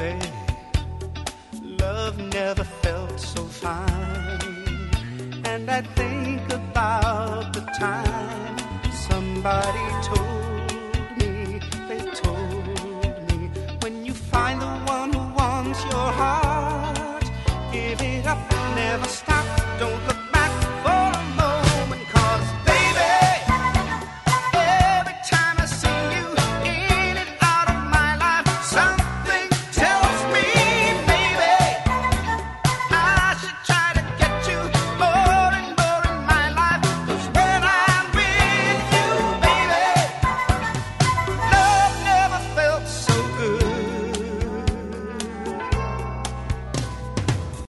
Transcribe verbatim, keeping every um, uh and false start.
baby, love never felt so fine. And I think about the time somebody told